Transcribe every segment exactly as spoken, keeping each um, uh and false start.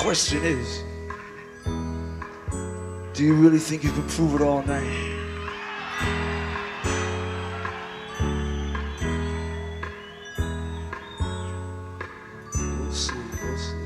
question is, do you really think you can prove it all night? We'll see, we'll see.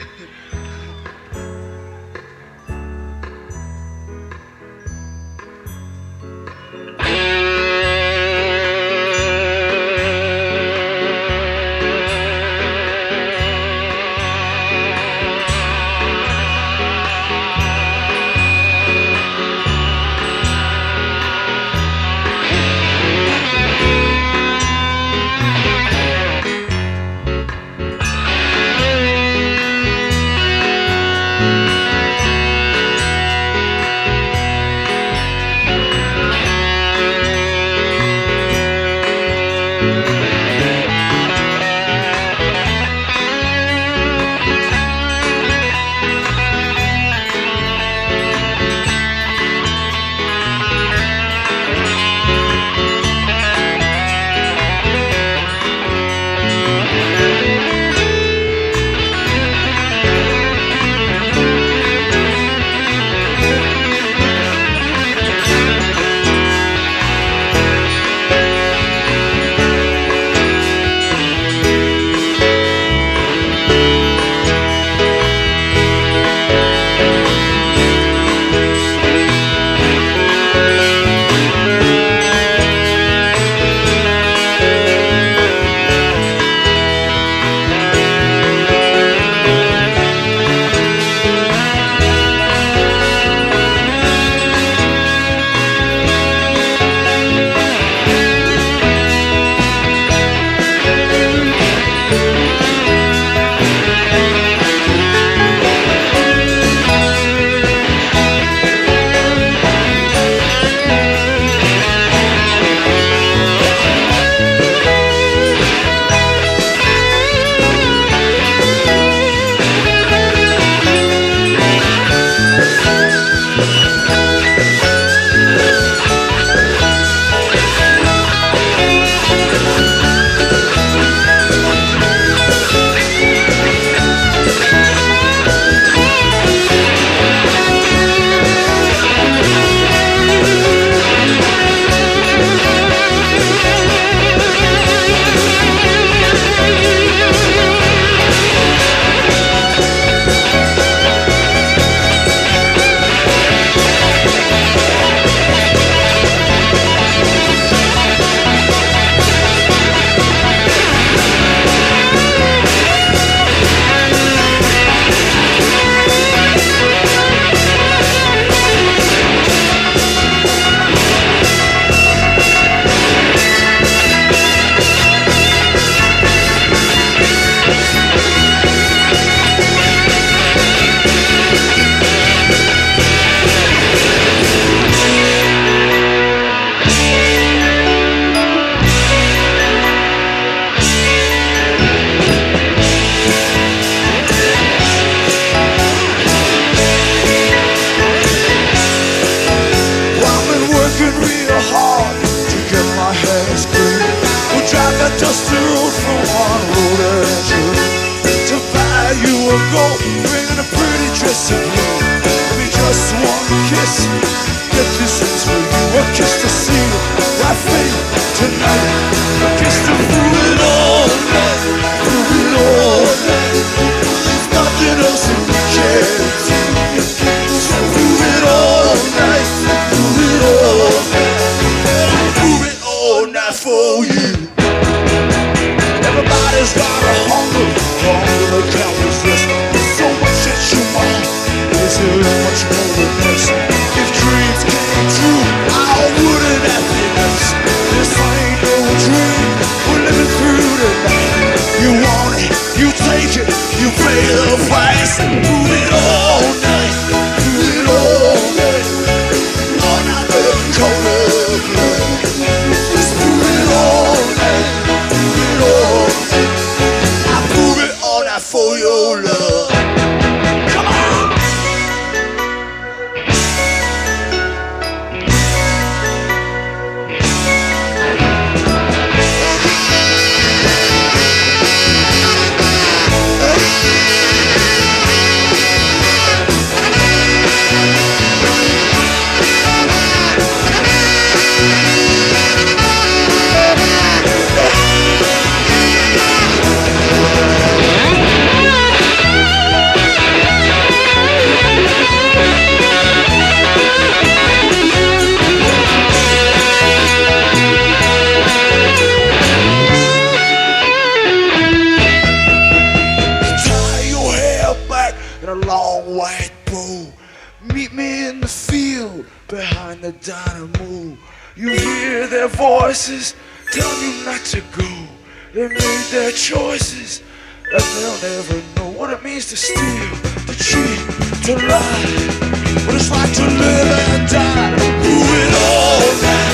Just the road from one road to to buy you a gold ring and a pretty dress of blue. Give me just one kiss, get this is for you. A kiss to see right fade tonight. A kiss to prove it all night, prove it all night. There's nothing else that we can do. So prove it all night, prove it all night, prove it all night for you. Everybody's got a hunger, hunger that can't resist. There's so much that you want, is there much more than this? If dreams came true, I wouldn't have been this. This ain't no dream, we're living through tonight. You want it, you take it, you pay the price. Move it all night, move it all night. All night, the color of blood. Just move it all voices telling you not to go. They made their choices, and they'll never know what it means to steal, to cheat, to lie, what it's like to live and die. Who it all now.